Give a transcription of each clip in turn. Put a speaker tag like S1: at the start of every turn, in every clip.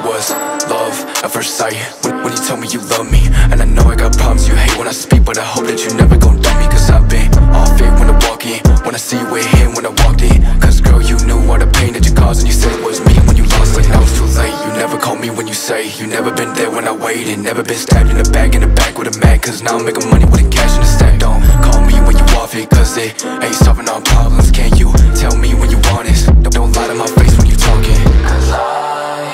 S1: was love at first sight when you told me you love me. And I know I got problems you hate when I speak, but I hope that you never gon' dump me. Cause I've been off it when I walk in, when I see you with him when I walked in. Cause girl, you knew all the pain that you caused, and you said it was me when you lost it. Now it's too late, you never called me when you say you never been there when I waited. Never been stabbed in the back with a mag. Cause now I'm making money with the cash in the stack. Don't call me when you off it, cause it ain't solving all problems. Can you tell me when you want it? Don't lie to my face when you talking.
S2: Cause I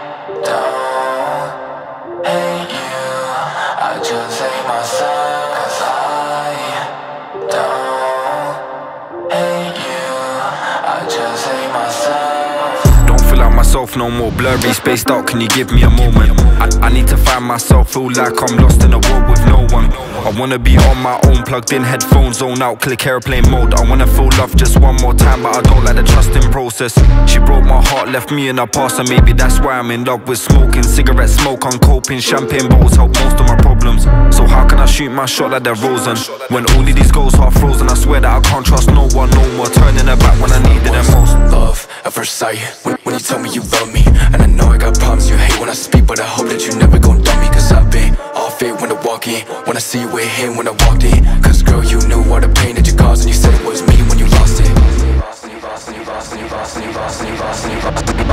S2: don't hate you, I just hate myself. Cause I don't hate you, I just hate myself.
S3: Don't feel like myself no more, blurry, spaced out, can you give me a moment? I need to find myself, feel like I'm lost in a world with no one. I wanna be on my own, plugged in headphones, zone out, click airplane mode. I wanna feel love just one more time, but I don't like the trusting process. She broke my heart, left me in her past, and maybe that's why I'm in love with smoking. Cigarette smoke, I'm coping, champagne bowls help most of my problems. So how can I shoot my shot like they're Rosen when all of these goals are frozen? I swear that I can't trust no one no more, turning her back when I needed them most.
S1: Love at first sight when you told me you love me. And I know I got problems you hate when I speak, but I hope that you never gon' dump me. Cause I've been off it when I walk in, when I see you with him when I walked in. Cause girl, you knew all the pain that you caused, and you said it was me when you lost it.